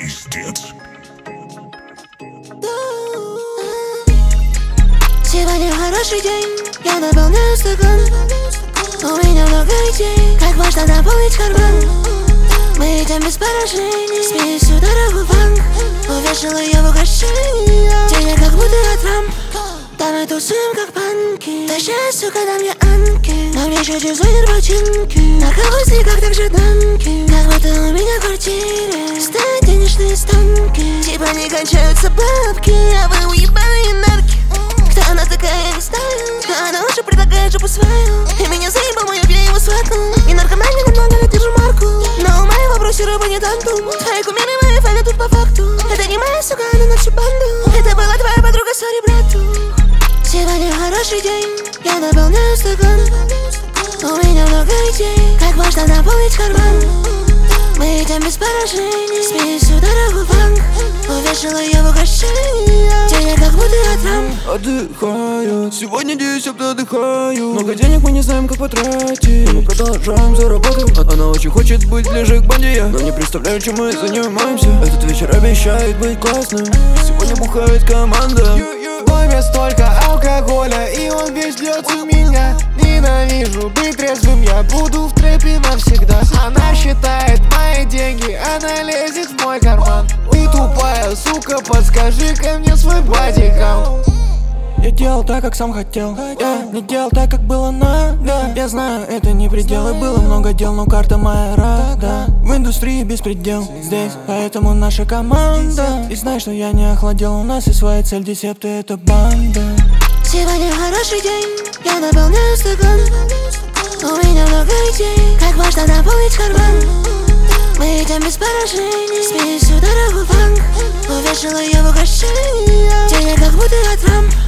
Пиздец. Сегодня хороший день, я наполняю стакан. У меня много идей, как можно наполнить карман. Мы идем без поражений, смесью дорогу в банк. Увешала я в украшения, денег как будто от Трамп. Да мы тусуем как панки, тащая, сука, на мне анки. На мне еще дизайнер ботинки, на колосе как так же танки. Как будто у меня в квартире стоят денежные станки. Типа не кончаются бабки, а вы уебаные нарки. Кто она такая, я не знаю, но она лучше предлагает жопу свою. И меня заебал мой, я его сватнул. И наркоман мне немного лет держу марку, но у моего вопросе рыба не тантум. Твои кумиры, мои фаны тут по факту. Это не моя сука, она на всю банду. Это была твоя подруга, сори, брату. Сегодня хороший день, я наполняю стакан. У меня много идей, как можно наполнить карман. Мы идем без поражений, смесью дорогу в банк. Увешала я в украшения, денег как будто от Трамп. Отдыхаю, сегодня 10 отдыхаю. Много денег мы не знаем, как потратить, но мы продолжаем заработать. Она очень хочет быть ближе к банде, но не представляю, чем мы занимаемся. Этот вечер обещает быть классным, сегодня бухает команда. В доме столько алкоголя, и он весь льется в меня. Ненавижу быть трезвым, я буду в трэпе навсегда. Она считает мои деньги, она лезет в мой карман. Ты тупая сука, подскажи-ка мне свой бодикаунт. Я делал так, как сам хотел, я не делал так, как было надо. Я знаю, это не предел, и было много дел, но карта моя рада. В индустрии беспредел здесь, поэтому наша команда. И знай, что я не охладел, у нас и своя цель, десепты — это банда. Сегодня хороший день, я наполняю стакан. У меня много идей, как можно наполнить карман. Мы идем без поражений, смесью дорогу в банк. Увешала я в украшения, денег как будто от Трамп.